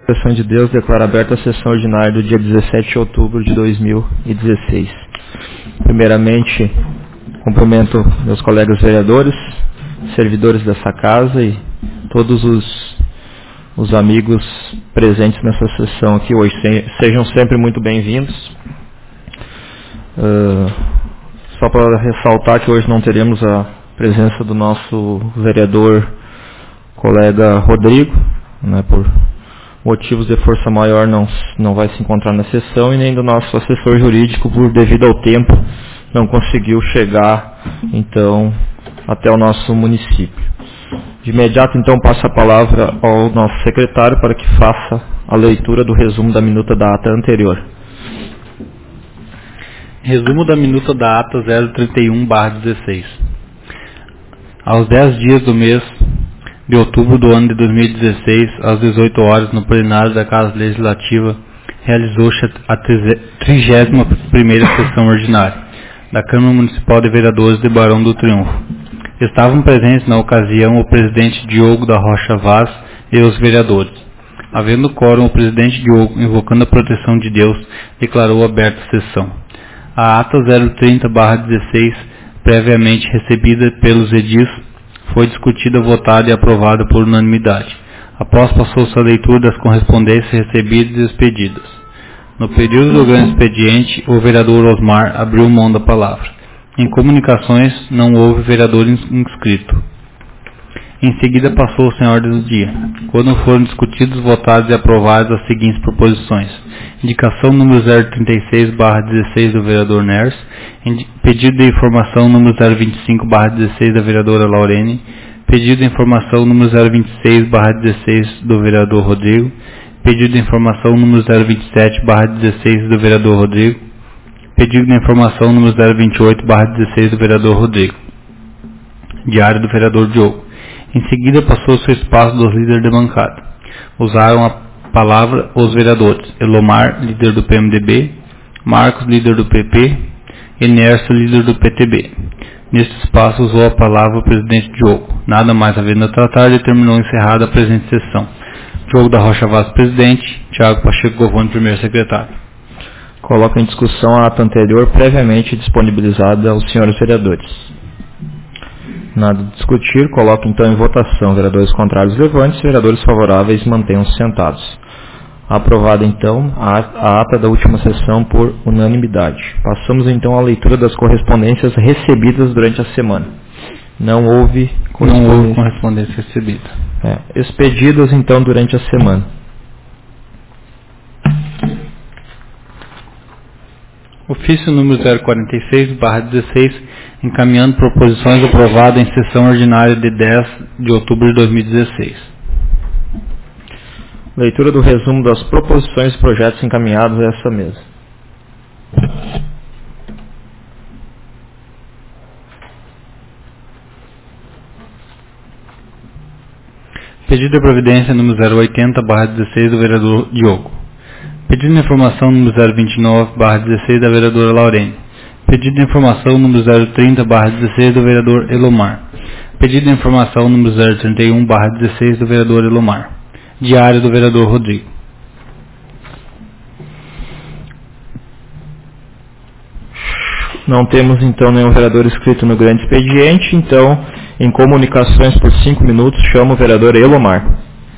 Sessão de Deus declara aberta a sessão ordinária do dia 17 de outubro de 2016. Primeiramente, cumprimento meus colegas vereadores, servidores dessa casa e todos os amigos presentes nessa sessão aqui hoje. Sejam sempre muito bem-vindos. Só para ressaltar que hoje não teremos a presença do nosso vereador colega Rodrigo, né, por motivos de força maior não vai se encontrar na sessão, e nem do nosso assessor jurídico, devido ao tempo, não conseguiu chegar então até o nosso município. De imediato então passo a palavra ao nosso secretário para que faça a leitura do resumo da minuta da ata anterior. Resumo da minuta da ata 031/16. Aos 10 dias do mês de outubro do ano de 2016, às 18 horas, no plenário da Casa Legislativa, realizou-se a 31ª sessão ordinária da Câmara Municipal de Vereadores de Barão do Triunfo. Estavam presentes na ocasião o presidente Diogo da Rocha Vaz e os vereadores. Havendo quórum, o presidente Diogo, invocando a proteção de Deus, declarou aberta a sessão. A ata 030/16, previamente recebida pelos edis, foi discutida, votada e aprovada por unanimidade. Após passou-se a leitura das correspondências recebidas e expedidas. No período do grande expediente, o vereador Osmar abriu mão da palavra. Em comunicações, não houve vereador inscrito. Em seguida, passou-se em ordem do dia, quando foram discutidos, votados e aprovados as seguintes proposições: indicação número 036/16 do vereador Ners, pedido de informação número 025/16 da vereadora Laurene, pedido de informação número 026/16 do vereador Rodrigo, pedido de informação número 027/16 do vereador Rodrigo, pedido de informação número 028/16 do vereador Rodrigo. Diário do vereador Diogo. Em seguida, passou-se o espaço dos líderes de bancada. Usaram a palavra os vereadores Elomar, líder do PMDB, Marcos, líder do PP, e Nércio, líder do PTB. Neste espaço, usou a palavra o presidente Diogo. Nada mais havendo a tratar, determinou encerrada a presente sessão. Diogo da Rocha Vaz, presidente. Tiago Pacheco Govone, primeiro secretário. Coloco em discussão a ata anterior, previamente disponibilizada aos senhores vereadores. Nada a discutir, coloco então em votação. Vereadores contrários, levantes. Vereadores favoráveis, mantenham-se sentados. Aprovada então a ata da última sessão por unanimidade. Passamos então à leitura das correspondências recebidas durante a semana. Não houve correspondência recebida. Expedidas então durante a semana. Ofício número 046/16, encaminhando proposições aprovadas em sessão ordinária de 10 de outubro de 2016. Leitura do resumo das proposições e projetos encaminhados a essa mesa. Pedido de providência número 080/16 do vereador Diogo. Pedido de informação número 029/16 da vereadora Laurene. Pedido de informação número 030/16 do vereador Elomar. Pedido de informação número 031/16 do vereador Elomar. Diário do vereador Rodrigo. Não temos então nenhum vereador inscrito no grande expediente, então em comunicações por 5 minutos chamo o vereador Elomar.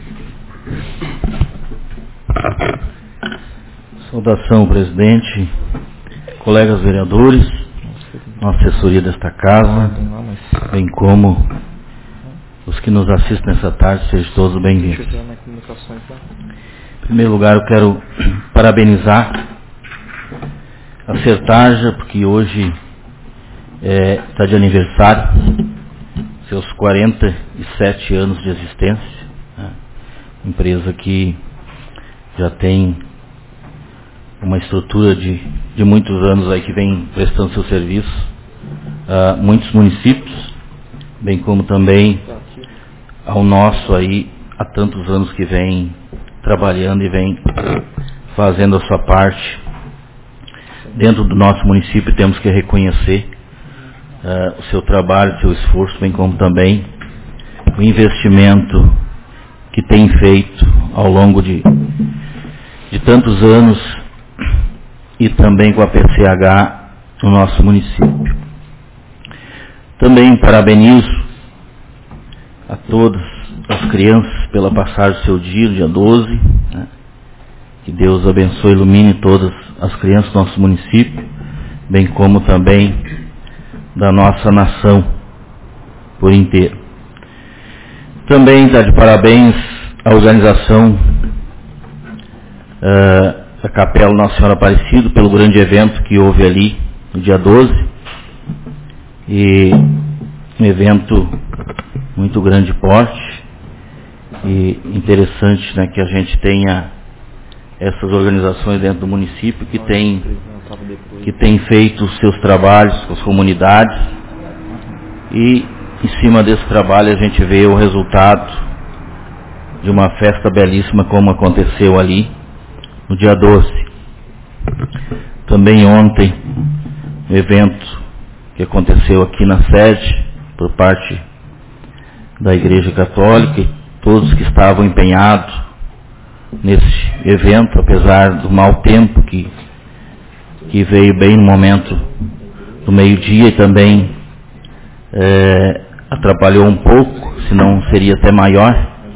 Saudação, presidente, colegas vereadores, nossa assessoria desta casa, bem como os que nos assistem nessa tarde, sejam todos bem-vindos. Em primeiro lugar, eu quero parabenizar a Sertarja, porque hoje está de aniversário, seus 47 anos de existência, né? Empresa que já tem uma estrutura de muitos anos aí que vem prestando seu serviço a muitos municípios, bem como também ao nosso aí há tantos anos que vem trabalhando e vem fazendo a sua parte. Dentro do nosso município temos que reconhecer o seu trabalho, o seu esforço, bem como também o investimento que tem feito ao longo de tantos anos e também com a PCH no nosso município. Também parabenizo a todas as crianças pela passagem do seu dia 12, né? Que Deus abençoe e ilumine todas as crianças do nosso município, bem como também da nossa nação por inteiro. Também está de parabéns a organização da Capela Nossa Senhora Aparecida pelo grande evento que houve ali no dia 12, e um evento muito grande porte, e interessante, né, que a gente tenha essas organizações dentro do município que tem feito os seus trabalhos com as comunidades, e em cima desse trabalho a gente vê o resultado de uma festa belíssima como aconteceu ali no dia 12. Também ontem, um evento que aconteceu aqui na sede por parte da Igreja Católica, e todos que estavam empenhados nesse evento, apesar do mau tempo que veio bem no momento do meio-dia e também atrapalhou um pouco, senão seria até maior,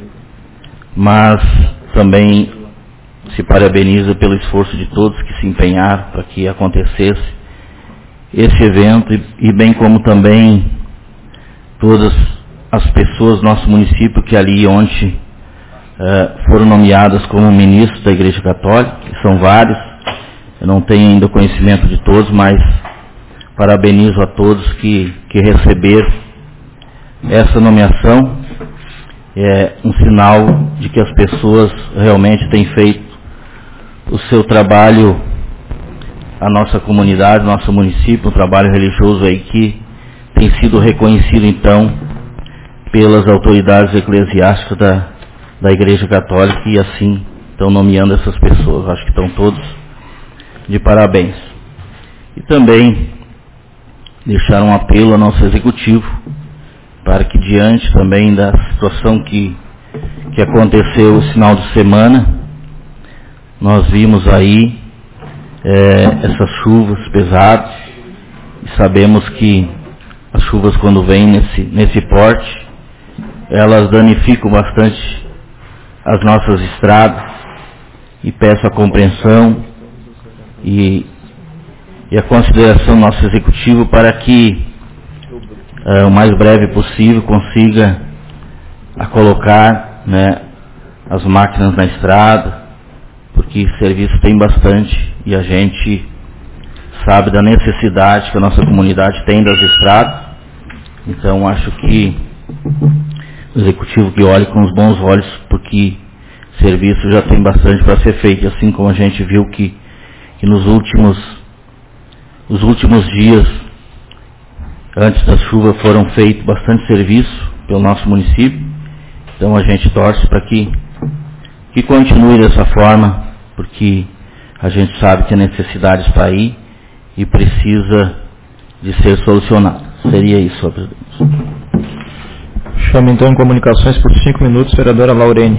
mas também se parabeniza pelo esforço de todos que se empenharam para que acontecesse esse evento, e bem como também todas as pessoas do nosso município que ali ontem foram nomeadas como ministros da Igreja Católica, que são vários. Eu não tenho ainda conhecimento de todos, mas parabenizo a todos que receberam essa nomeação. É um sinal de que as pessoas realmente têm feito o seu trabalho, a nossa comunidade, nosso município, um trabalho religioso aí que tem sido reconhecido então pelas autoridades eclesiásticas da Igreja Católica, e assim estão nomeando essas pessoas. Acho que estão todos de parabéns. E também deixar um apelo ao nosso executivo para que, diante também da situação que aconteceu esse final de semana, nós vimos aí essas chuvas pesadas, e sabemos que as chuvas, quando vêm nesse porte, elas danificam bastante as nossas estradas, e peço a compreensão e a consideração do nosso executivo para que o mais breve possível consiga colocar, né, as máquinas na estrada, porque serviço tem bastante e a gente sabe da necessidade que a nossa comunidade tem das estradas. Então acho que o executivo que olhe com os bons olhos, porque serviço já tem bastante para ser feito, assim como a gente viu que nos últimos dias antes da chuva foram feitos bastante serviço pelo nosso município. Então a gente torce para que continue dessa forma, porque a gente sabe que a necessidade está aí e precisa de ser solucionada. Seria isso, senhor presidente. Chamo então em comunicações por 5 minutos, vereadora Laurene.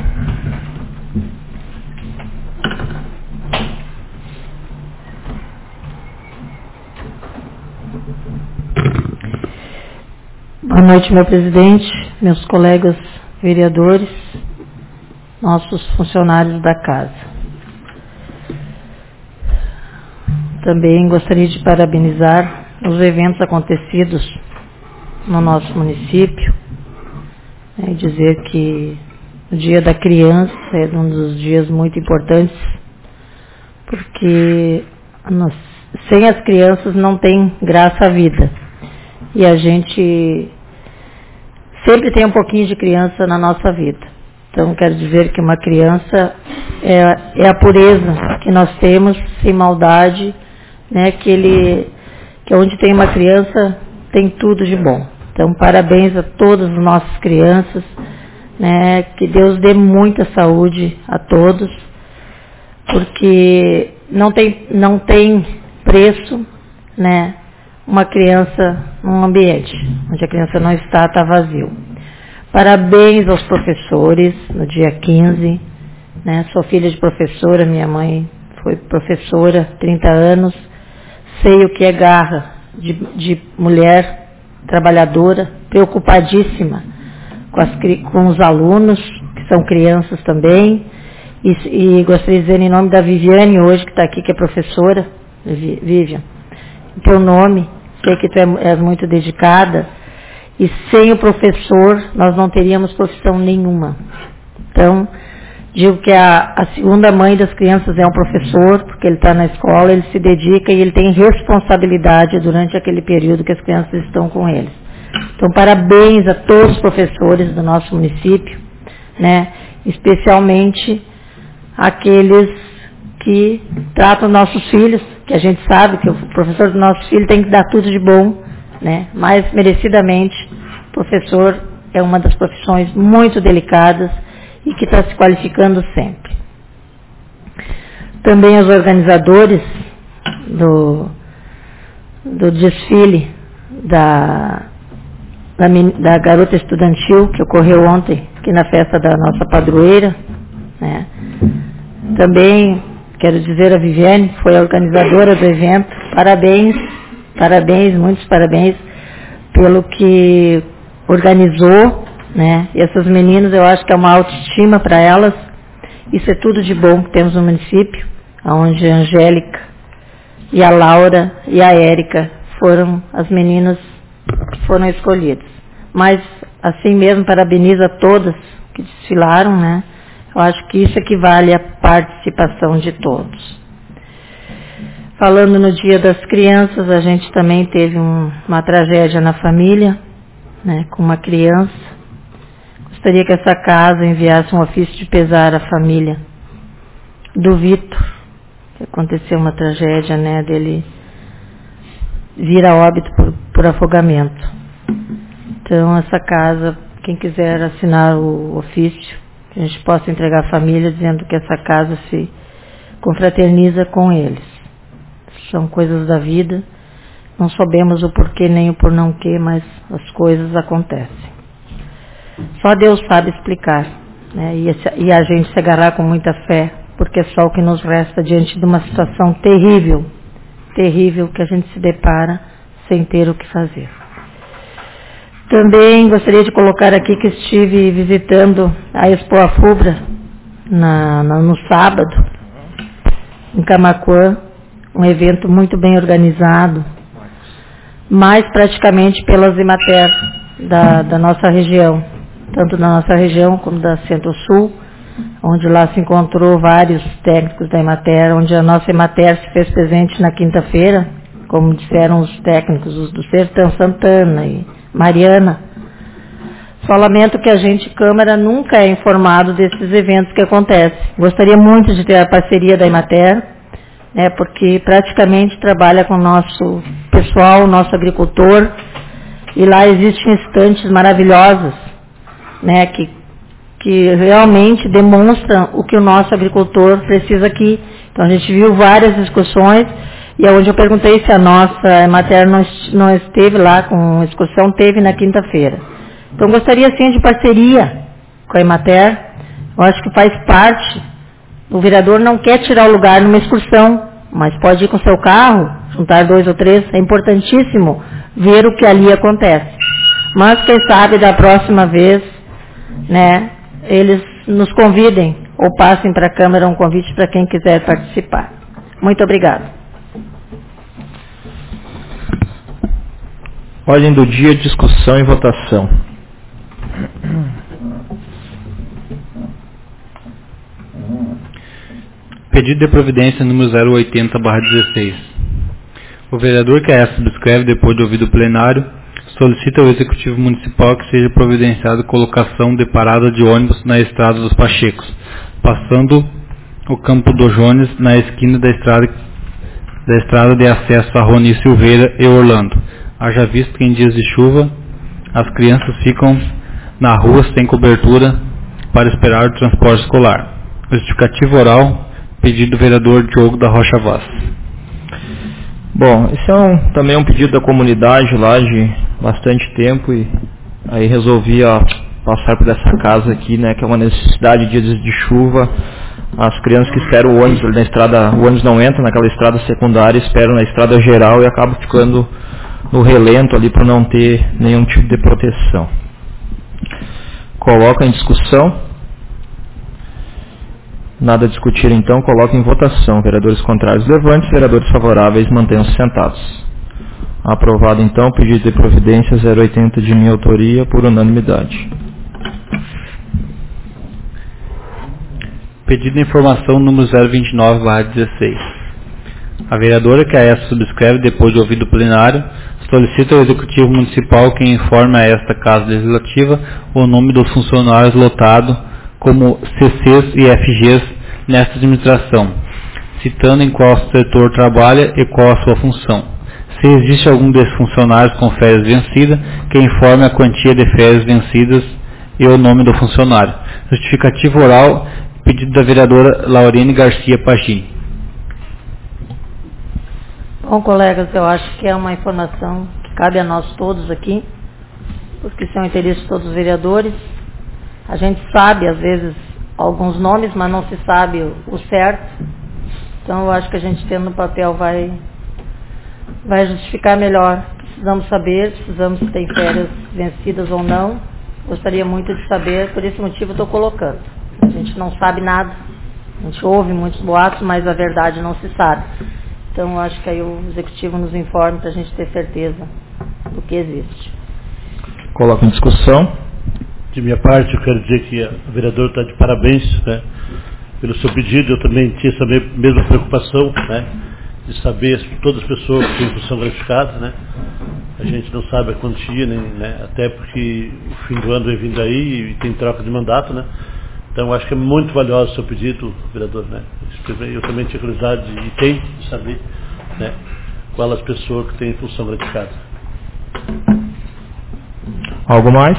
Boa noite, meu presidente, meus colegas vereadores, nossos funcionários da casa. Também gostaria de parabenizar os eventos acontecidos no nosso município, e dizer que o Dia da Criança é um dos dias muito importantes, porque sem as crianças não tem graça a vida. E a gente sempre tem um pouquinho de criança na nossa vida. Então, quero dizer que uma criança é a pureza que nós temos, sem maldade, né? Que onde tem uma criança, tem tudo de bom. Então, parabéns a todas as nossas crianças, né? Que Deus dê muita saúde a todos, porque não tem preço, né? Uma criança num ambiente onde a criança não está vazio. Parabéns aos professores no dia 15, né? Sou filha de professora, minha mãe foi professora, 30 anos, sei o que é garra de mulher trabalhadora, preocupadíssima com os alunos, que são crianças também, e gostaria de dizer em nome da Viviane hoje, que está aqui, que é professora, Vivian, em teu nome, sei que tu és muito dedicada, e sem o professor nós não teríamos profissão nenhuma. Então, digo que a segunda mãe das crianças é um professor, porque ele está na escola, ele se dedica e ele tem responsabilidade durante aquele período que as crianças estão com eles. Então, parabéns a todos os professores do nosso município, né? Especialmente aqueles que tratam nossos filhos, que a gente sabe que o professor do nosso filho tem que dar tudo de bom, né? Mas, merecidamente, o professor é uma das profissões muito delicadas e que está se qualificando sempre. Também os organizadores do desfile da garota estudantil, que ocorreu ontem, aqui na festa da nossa padroeira, né? Também quero dizer a Viviane, foi a organizadora do evento, parabéns, muitos parabéns pelo que organizou, né? E essas meninas, eu acho que é uma autoestima para elas. Isso é tudo de bom que temos no município, onde a Angélica e a Laura e a Érica foram as meninas que foram escolhidas. Mas, assim mesmo, parabenizo a todas que desfilaram, né? Eu acho que isso equivale à participação de todos. Falando no Dia das Crianças, a gente também teve uma tragédia na família, né, com uma criança. Gostaria que essa casa enviasse um ofício de pesar à família do Vitor, que aconteceu uma tragédia, né, dele vir a óbito por afogamento. Então, essa casa, quem quiser assinar o ofício, que a gente possa entregar à família dizendo que essa casa se confraterniza com eles. São coisas da vida, não sabemos o porquê nem o por não quê, mas as coisas acontecem. Só Deus sabe explicar, né? E a gente se agarrar com muita fé, porque é só o que nos resta diante de uma situação terrível, terrível que a gente se depara sem ter o que fazer. Também gostaria de colocar aqui que estive visitando a Expo Afubra no sábado, em Camaquã, um evento muito bem organizado, mais praticamente pelas Emater da nossa região, tanto da nossa região como da Centro-Sul, onde lá se encontrou vários técnicos da Emater, onde a nossa Emater se fez presente na quinta-feira, como disseram os técnicos, os do Sertão Santana e Mariana. Só lamento que a gente, Câmara, nunca é informado desses eventos que acontecem. Gostaria muito de ter a parceria da Emater, né, porque praticamente trabalha com o nosso pessoal, o nosso agricultor, e lá existem estantes maravilhosas, né, que realmente demonstram o que o nosso agricultor precisa aqui. Então a gente viu várias discussões, e onde eu perguntei se a nossa Emater não esteve lá com excursão, teve na quinta-feira. Então gostaria sim de parceria com a Emater, eu acho que faz parte. O vereador não quer tirar o lugar numa excursão, mas pode ir com seu carro, juntar 2 ou 3, é importantíssimo ver o que ali acontece. Mas quem sabe da próxima vez, né, eles nos convidem ou passem para a Câmara um convite para quem quiser participar. Muito obrigada. Ordem do dia, discussão e votação. Pedido de providência número 080/16. O vereador que a esta subscreve, depois de ouvido o plenário, solicita ao Executivo Municipal que seja providenciado colocação de parada de ônibus na Estrada dos Pachecos, passando o Campo do Jones na esquina da estrada de acesso a Rony Silveira e Orlando. Haja visto que em dias de chuva as crianças ficam na rua sem cobertura para esperar o transporte escolar. Justificativo oral, pedido do vereador Diogo da Rocha Vaz. Bom, esse também é um pedido da comunidade lá de bastante tempo, e aí resolvi passar por essa casa aqui, né, que é uma necessidade de dias de chuva. As crianças que esperam o ônibus na estrada, o ônibus não entra naquela estrada secundária, esperam na estrada geral e acabam ficando no relento ali por não ter nenhum tipo de proteção. Coloca em discussão. Nada a discutir, então, coloca em votação. Vereadores contrários, levante. Vereadores favoráveis, mantenham-se sentados. Aprovado, então, pedido de providência 080 de minha autoria, por unanimidade. Pedido de informação número 029/16. A vereadora que a esta subscreve, depois de ouvido o plenário, solicita ao Executivo Municipal que informe a esta Casa Legislativa o nome dos funcionários lotados como CCs e FGs nesta administração, citando em qual setor trabalha e qual a sua função. Se existe algum desses funcionários com férias vencidas, que informe a quantia de férias vencidas e o nome do funcionário. Justificativo oral, pedido da vereadora Laurene Garcia Pagini. Bom, colegas, eu acho que é uma informação que cabe a nós todos aqui, porque são interesse de todos os vereadores. A gente sabe, às vezes, alguns nomes, mas não se sabe o certo. Então, eu acho que a gente tendo no papel vai justificar melhor. Precisamos saber, precisamos se tem férias vencidas ou não. Gostaria muito de saber, por esse motivo eu estou colocando. A gente não sabe nada, a gente ouve muitos boatos, mas a verdade não se sabe. Então, eu acho que aí o Executivo nos informe para a gente ter certeza do que existe. Coloca em discussão. De minha parte, eu quero dizer que a vereadora está de parabéns, né, pelo seu pedido. Eu também tinha essa mesma preocupação, né, de saber todas as pessoas que têm função gratificada, né. A gente não sabe a quantia, né, até porque o fim do ano vem vindo aí e tem troca de mandato, né. Então, eu acho que é muito valioso o seu pedido, vereador, né. Eu também tinha curiosidade e tenho de saber, né, qual as pessoas que têm função gratificada. Algo mais?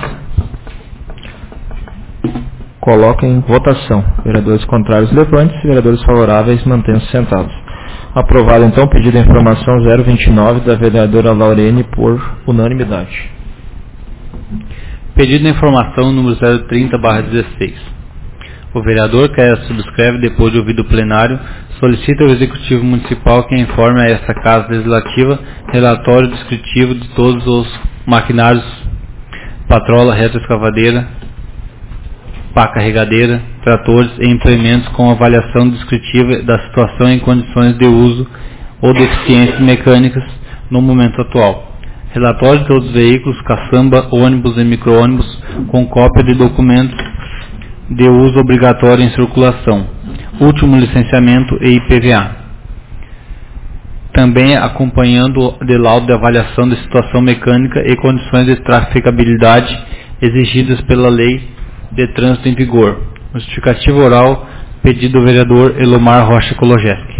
Coloca em votação. Vereadores contrários, levante. Vereadores favoráveis, mantenham-se sentados. Aprovado, então, pedido de informação 029 da vereadora Laurene por unanimidade. Pedido de informação número 030/16. O vereador que a subscreve, depois de ouvido o plenário, solicita ao Executivo Municipal que informe a esta Casa Legislativa relatório descritivo de todos os maquinários, patrola, retroescavadeira, pá carregadeira, tratores e implementos com avaliação descritiva da situação em condições de uso ou deficiências mecânicas no momento atual. Relatório de todos os veículos, caçamba, ônibus e micro-ônibus com cópia de documentos de uso obrigatório em circulação, último licenciamento e IPVA. Também acompanhando de laudo de avaliação de situação mecânica e condições de traficabilidade exigidas pela Lei de Trânsito em vigor. Justificativo oral, pedido do vereador Elomar Rocha Kologeski.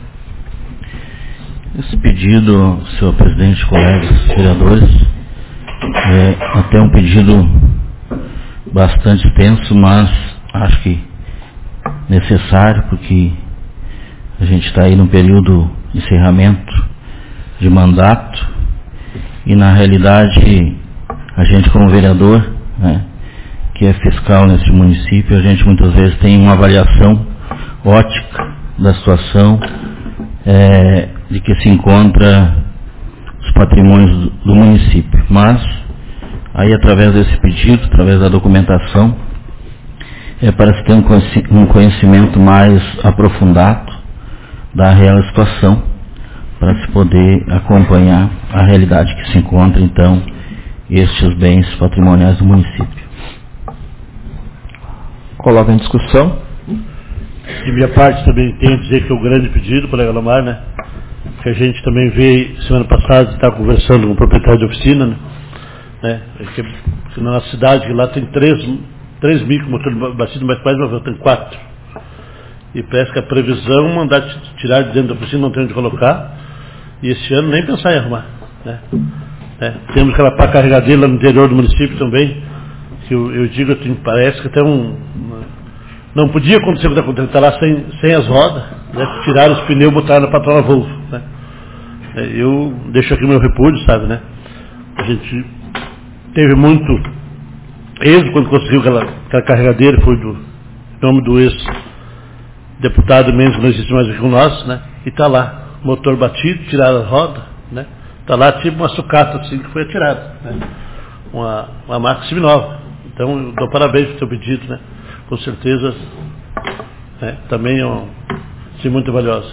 Esse pedido, senhor presidente, colegas vereadores, é até um pedido bastante extenso, mas acho que necessário, porque a gente está aí no período de encerramento de mandato e, na realidade, a gente como vereador, né, que é fiscal nesse município, a gente muitas vezes tem uma avaliação ótica da situação de que se encontra os patrimônios do município. Mas, aí através desse pedido, através da documentação, para se ter um conhecimento mais aprofundado da real situação, para se poder acompanhar a realidade que se encontra, então, estes bens patrimoniais do município. Coloca em discussão. De minha parte também tenho a dizer que é um grande pedido, colega Lomar, né? Que a gente também veio, semana passada, está conversando com o proprietário de oficina, né? Que na nossa cidade, que lá tem 3 micromotores batidos, mas quase uma vez tem 4. E parece que a previsão é mandar tirar de dentro da oficina, não tem onde colocar, e esse ano nem pensar em arrumar, né? Temos aquela pá carregadeira lá no interior do município também, que eu digo, parece que até não podia acontecer o que está acontecendo, está lá sem as rodas, né? Tiraram os pneus e botaram na patrola Volvo, né? Eu deixo aqui o meu repúdio, sabe, né? A gente teve muito quando conseguiu aquela carregadeira, foi do nome do ex-deputado mesmo, que não existe mais aqui com nós, né? E está lá, motor batido, tiraram a roda, né? Está lá tipo uma sucata assim que foi atirada, né? Uma marca seminova. Então eu dou parabéns pelo seu pedido, né? Com certeza, né? Também é muito valiosa.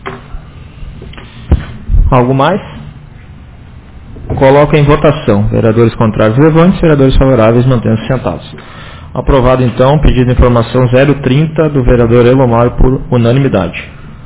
Algo mais? Coloco em votação. Vereadores contrários, levantes. Vereadores favoráveis, mantenham-se sentados. Aprovado, então, pedido de informação 030 do vereador Elomar por unanimidade.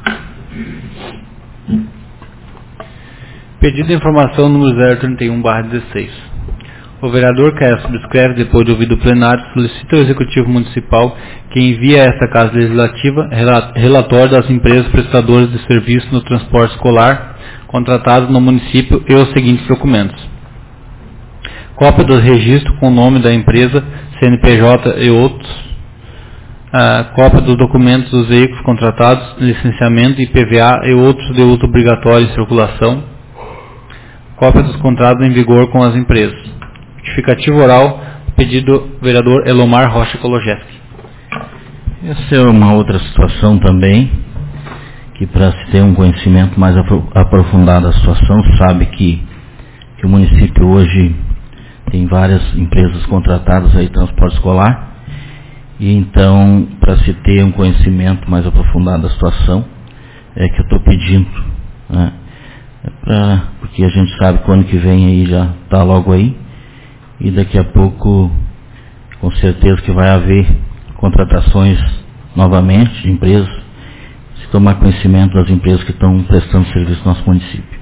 Pedido de informação número 031/16. O vereador Caio subscreve, depois de ouvido o plenário, solicita ao Executivo Municipal que envie a esta Casa Legislativa relatório das empresas prestadoras de serviço no transporte escolar contratadas no município e os seguintes documentos: cópia do registro com o nome da empresa, CNPJ e outros, cópia dos documentos dos veículos contratados, licenciamento, IPVA e outros de uso obrigatório em circulação, cópia dos contratos em vigor com as empresas. Justificativo oral, pedido do vereador Elomar Rocha Kologeski. Essa é uma outra situação também, que para se ter um conhecimento mais aprofundado da situação, sabe que o município hoje tem várias empresas contratadas aí transporte escolar, e então para se ter um conhecimento mais aprofundado da situação, é que eu estou pedindo, né? Porque a gente sabe que o ano que vem aí já está logo aí, e daqui a pouco com certeza que vai haver contratações novamente de empresas, se tomar conhecimento das empresas que estão prestando serviço no nosso município.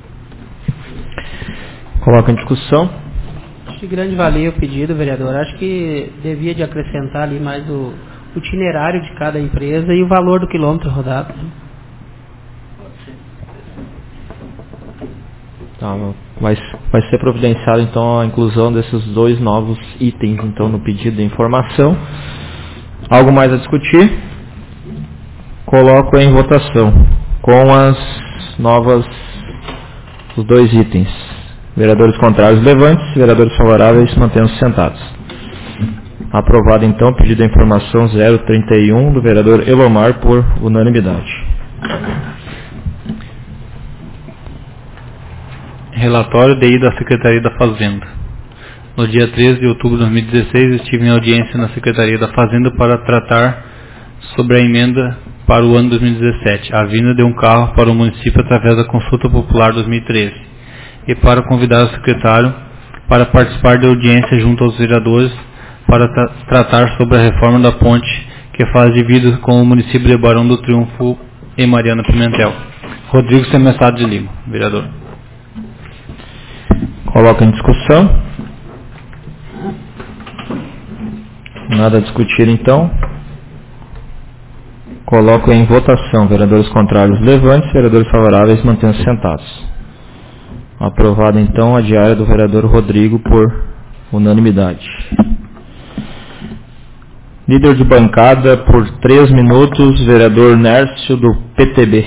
Coloca em discussão. Acho de grande valia o pedido, vereador. Acho que devia de acrescentar ali mais o itinerário de cada empresa e o valor do quilômetro rodado. Tá, vai ser providenciada então a inclusão desses dois novos itens então no pedido de informação. Algo mais a discutir? Coloco em votação com os dois itens. Vereadores contrários, levantes. Vereadores favoráveis, mantenham-se sentados. Aprovado então o pedido de informação 031 do vereador Elomar por unanimidade. Relatório de ida à Secretaria da Fazenda. No dia 13 de outubro de 2016, estive em audiência na Secretaria da Fazenda para tratar sobre a emenda para o ano 2017, a vinda de um carro para o município através da Consulta Popular 2013, e para convidar o secretário para participar da audiência junto aos vereadores para tratar sobre a reforma da ponte que faz divisa com o município de Barão do Triunfo e Mariana Pimentel. Rodrigo Semestado de Lima, vereador. Coloca em discussão. Nada a discutir então. Coloco em votação. Vereadores contrários, levantes. Vereadores favoráveis, mantenham-se sentados. Aprovada então a diária do vereador Rodrigo por unanimidade. Líder de bancada por 3 minutos, vereador Nércio do PTB.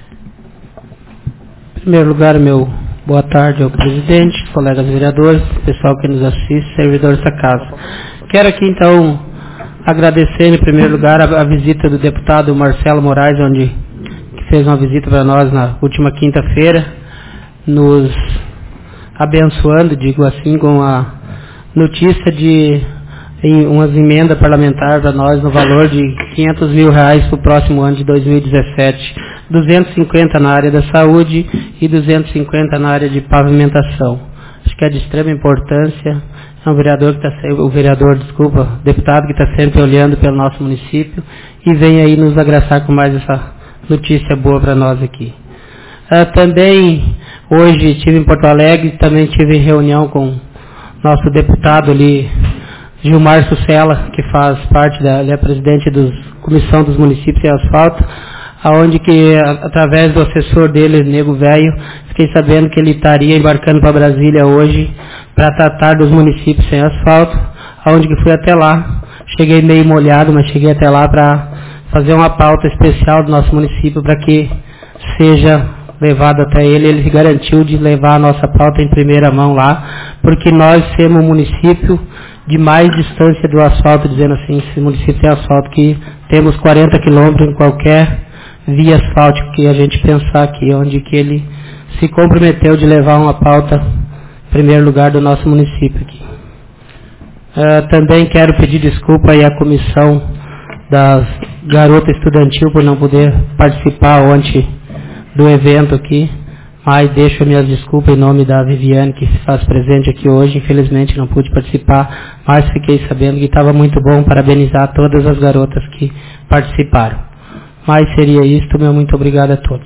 Em primeiro lugar, boa tarde ao presidente, colegas vereadores, pessoal que nos assiste, servidores da casa. Quero aqui então agradecer em primeiro lugar a visita do deputado Marcelo Moraes, que fez uma visita para nós na última quinta-feira, nos abençoando, digo assim, com a notícia de umas emendas parlamentares para nós no valor de R$500 mil para o próximo ano de 2017. 250 na área da saúde e 250 na área de pavimentação. Acho que é de extrema importância. É um vereador que está deputado que está sempre olhando pelo nosso município e vem aí nos agraciar com mais essa notícia boa para nós aqui. Também hoje estive em Porto Alegre, também tive reunião com nosso deputado ali, Gilmar Sucella, que faz parte ele é presidente da Comissão dos Municípios e Asfalto, aonde que, através do assessor dele, Nego Velho, fiquei sabendo que ele estaria embarcando para Brasília hoje para tratar dos municípios sem asfalto, aonde que fui até lá. Cheguei meio molhado, mas cheguei até lá para fazer uma pauta especial do nosso município para que seja levado até ele. Ele se garantiu de levar a nossa pauta em primeira mão lá, porque nós somos um município de mais distância do asfalto, dizendo assim, esse município tem asfalto, que temos 40 quilômetros em qualquer via asfáltica que a gente pensar aqui, onde que ele se comprometeu de levar uma pauta em primeiro lugar do nosso município aqui. Também quero pedir desculpa aí à comissão das garotas estudantil por não poder participar ontem do evento aqui, mas deixo minhas desculpas em nome da Viviane, que se faz presente aqui hoje. Infelizmente não pude participar, mas fiquei sabendo que estava muito bom. Parabenizar todas as garotas que participaram. Mas seria isto, meu muito obrigado a todos.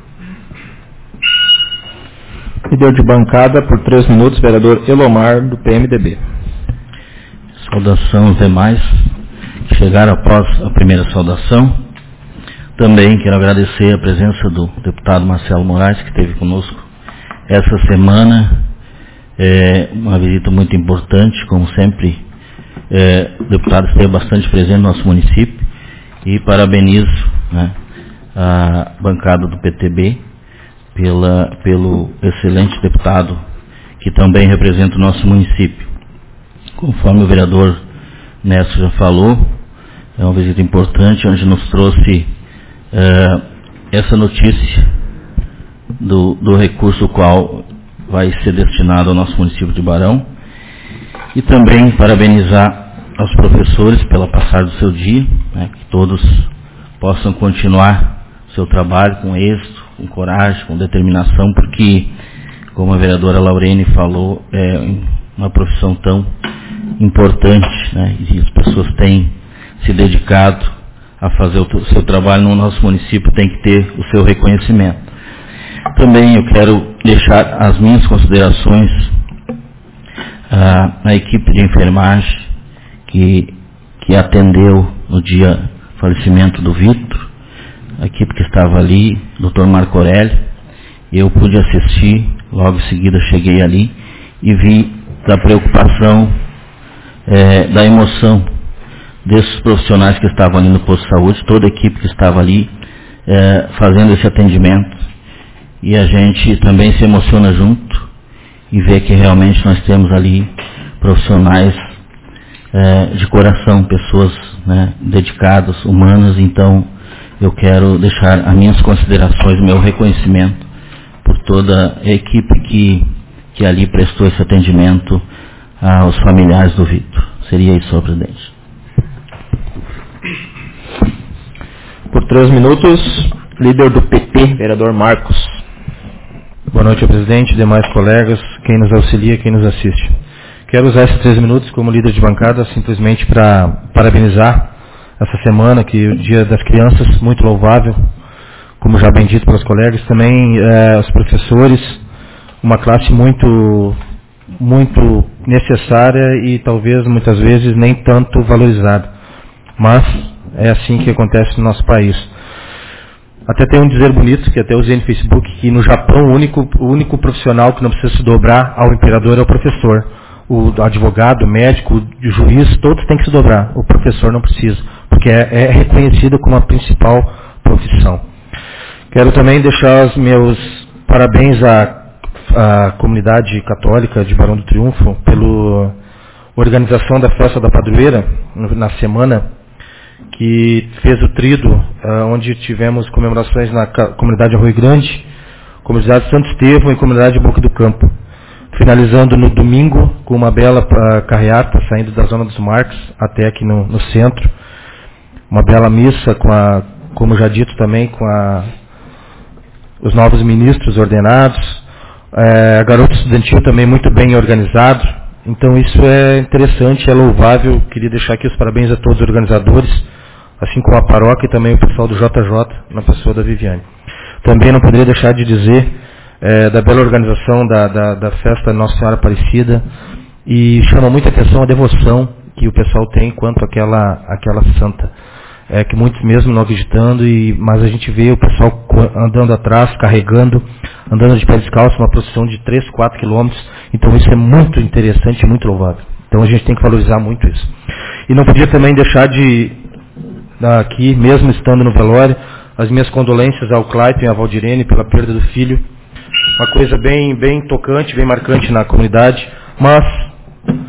Líder de bancada, por 3 minutos, vereador Elomar, do PMDB. Saudação aos demais que chegaram após a primeira saudação. Também quero agradecer a presença do deputado Marcelo Moraes, que esteve conosco essa semana. Uma visita muito importante, como sempre. O deputado esteve bastante presente no nosso município. E parabenizo, né, a bancada do PTB pelo excelente deputado que também representa o nosso município. Conforme o vereador Néstor já falou, é uma visita importante, onde nos trouxe essa notícia do recurso qual vai ser destinado ao nosso município de Barão, e também parabenizar aos professores pela passagem do seu dia, né, que todos possam continuar o seu trabalho com êxito, com coragem, com determinação, porque, como a vereadora Laurene falou, é uma profissão tão importante, né, e as pessoas têm se dedicado a fazer o seu trabalho no nosso município, tem que ter o seu reconhecimento. Também eu quero deixar as minhas considerações à equipe de enfermagem que atendeu no dia do falecimento do Vitor, a equipe que estava ali, Dr. Marco Aurélio. Eu pude assistir, logo em seguida cheguei ali e vi da preocupação, da emoção desses profissionais que estavam ali no posto de saúde, toda a equipe que estava ali fazendo esse atendimento, e a gente também se emociona junto e vê que realmente nós temos ali profissionais de coração, pessoas, né, dedicadas, humanas. Então eu quero deixar as minhas considerações, meu reconhecimento por toda a equipe que ali prestou esse atendimento aos familiares do Vitor. Seria isso, senhor presidente. Por 3 minutos, líder do PP, vereador Marcos. Boa noite, presidente, demais colegas, quem nos auxilia, quem nos assiste. Quero usar esses 3 minutos como líder de bancada simplesmente para parabenizar essa semana, que é o Dia das Crianças, muito louvável, como já bem dito pelos colegas. Também os professores, uma classe muito necessária e talvez muitas vezes nem tanto valorizada. Mas é assim que acontece no nosso país. Até tem um dizer bonito, que até usei no Facebook, que no Japão o único profissional que não precisa se dobrar ao imperador é o professor. O advogado, o médico, o juiz, todos têm que se dobrar. O professor não precisa, porque é reconhecido como a principal profissão. Quero também deixar os meus parabéns à comunidade católica de Barão do Triunfo pela organização da festa da padroeira na semana, que fez o trido, onde tivemos comemorações na comunidade Arroio Grande, comunidade Santo Estevão e comunidade Boca do Campo. Finalizando no domingo com uma bela carreata saindo da Zona dos Marques até aqui no centro. Uma bela missa como já dito também, com os novos ministros ordenados. A garota estudantil também muito bem organizado. Então isso é interessante, é louvável. Queria deixar aqui os parabéns a todos os organizadores, assim como a paróquia e também o pessoal do JJ, na pessoa da Viviane. Também não poderia deixar de dizer da bela organização da festa Nossa Senhora Aparecida, e chama muita atenção a devoção que o pessoal tem quanto àquela santa, que muitos mesmo não acreditando, mas a gente vê o pessoal andando atrás, carregando, andando de pé descalço, uma procissão de 3, 4 quilômetros. Então isso é muito interessante e muito louvável. Então a gente tem que valorizar muito isso. E não podia também deixar de, aqui, mesmo estando no velório, as minhas condolências ao Clayton e à Valdirene pela perda do filho. Uma coisa bem tocante, bem marcante na comunidade, mas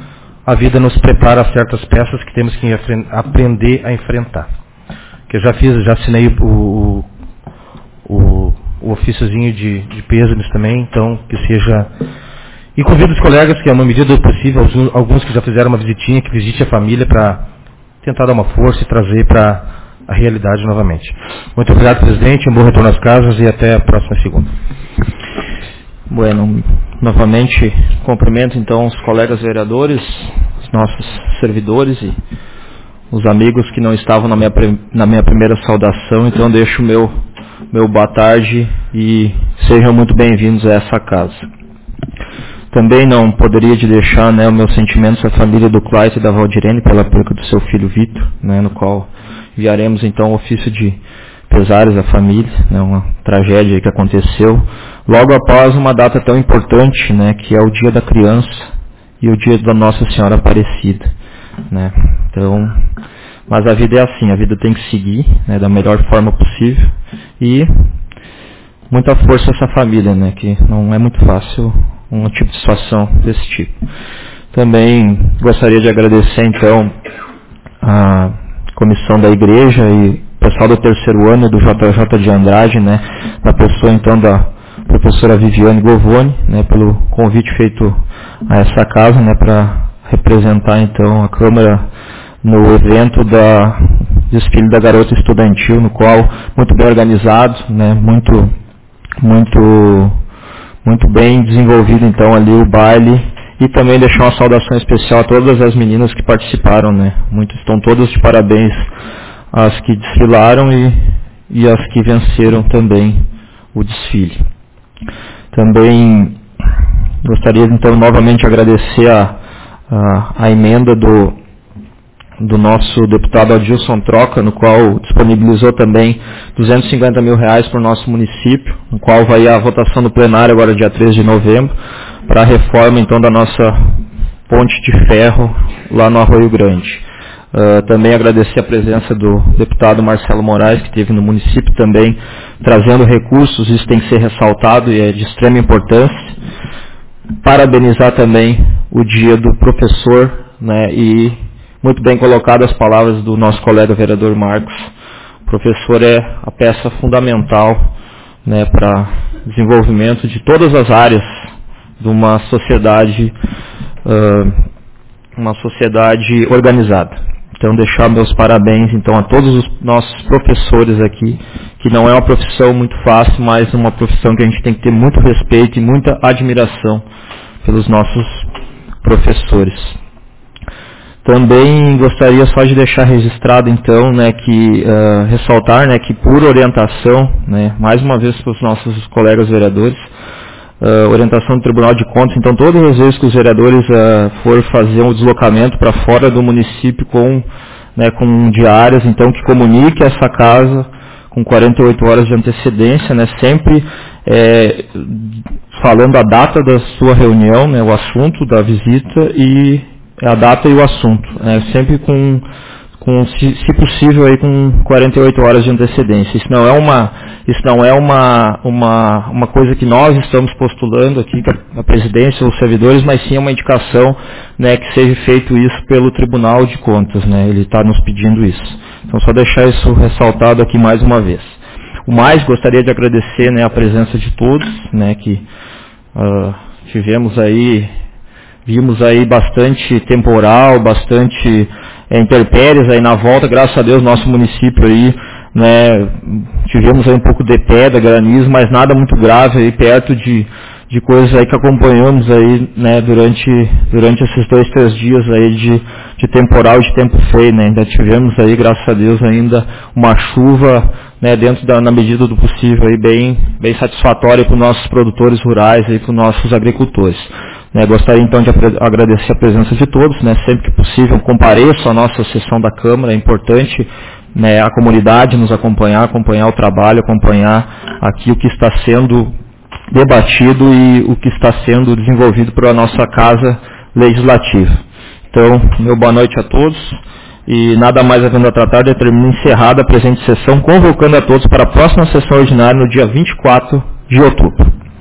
a vida nos prepara certas peças que temos que aprender a enfrentar. Que eu já assinei o ofíciozinho de pêsames também, então que seja... E convido os colegas que, a uma medida do possível, alguns que já fizeram uma visitinha, que visite a família para tentar dar uma força e trazer para a realidade novamente. Muito obrigado, presidente, um bom retorno às casas e até a próxima segunda. Bueno, novamente cumprimento então os colegas vereadores, os nossos servidores e os amigos que não estavam na minha primeira saudação, então deixo o meu boa tarde e sejam muito bem-vindos a essa casa. Também não poderia de deixar, né, os meus sentimentos à família do Clayton e da Valdirene pela perca do seu filho Vitor, né, no qual enviaremos então o ofício de pesares à família, né, uma tragédia que aconteceu logo após uma data tão importante, né, que é o Dia da Criança e o Dia da Nossa Senhora Aparecida, né. Então, mas a vida é assim, a vida tem que seguir, né, da melhor forma possível e muita força a essa família, né, que não é muito fácil um tipo de situação desse tipo. Também gostaria de agradecer então a comissão da igreja e o pessoal do terceiro ano do JJ de Andrade, né, na pessoa então da professora Viviane Govoni, né, pelo convite feito a essa casa, né, para representar então a Câmara no evento da desfile da garota estudantil, no qual muito bem organizado, né, muito bem desenvolvido então ali o baile, e também deixar uma saudação especial a todas as meninas que participaram, né, estão todas de parabéns, as que desfilaram e as que venceram também o desfile. Também gostaria então novamente de agradecer a emenda do nosso deputado Adilson Troca, no qual disponibilizou também R$250 mil para o nosso município, no qual vai a votação do plenário agora dia 13 de novembro, para a reforma então da nossa ponte de ferro lá no Arroio Grande. Também agradecer a presença do deputado Marcelo Moraes, que esteve no município também trazendo recursos, isso tem que ser ressaltado e é de extrema importância. Parabenizar também o dia do professor, né, e muito bem colocadas as palavras do nosso colega vereador Marcos. O professor é a peça fundamental, né, para desenvolvimento de todas as áreas de uma sociedade organizada. Então, deixar meus parabéns então a todos os nossos professores aqui, que não é uma profissão muito fácil, mas uma profissão que a gente tem que ter muito respeito e muita admiração pelos nossos professores. Também gostaria só de deixar registrado então, né, que ressaltar, né, que por orientação, né, mais uma vez para os nossos colegas vereadores, orientação do Tribunal de Contas, então todas as vezes que os vereadores for fazer um deslocamento para fora do município com diárias, então que comunique essa casa com 48 horas de antecedência, né, sempre falando a data da sua reunião, né, o assunto da visita e a data e o assunto, né, sempre se possível aí com 48 horas de antecedência. Isso não é uma coisa que nós estamos postulando aqui, a presidência ou os servidores, mas sim é uma indicação, né, que seja feito isso pelo Tribunal de Contas, né, ele está nos pedindo isso. Então só deixar isso ressaltado aqui mais uma vez. O mais, gostaria de agradecer, né, a presença de todos, né, que vimos aí bastante temporal, bastante intempéries aí na volta, graças a Deus nosso município aí, né, tivemos aí um pouco de pedra, granizo, mas nada muito grave aí, perto de coisas aí que acompanhamos aí, né, durante esses 2-3 dias aí de temporal, de tempo feio, né, ainda tivemos aí, graças a Deus, ainda uma chuva, né, na medida do possível aí, bem satisfatória para os nossos produtores rurais e para os nossos agricultores. Gostaria então de agradecer a presença de todos, né, sempre que possível compareçam à nossa sessão da Câmara, é importante, né, a comunidade nos acompanhar o trabalho, acompanhar aqui o que está sendo debatido e o que está sendo desenvolvido pela nossa Casa Legislativa. Então, meu boa noite a todos e nada mais havendo a tratar, determino encerrada a presente sessão, convocando a todos para a próxima sessão ordinária no dia 24 de outubro.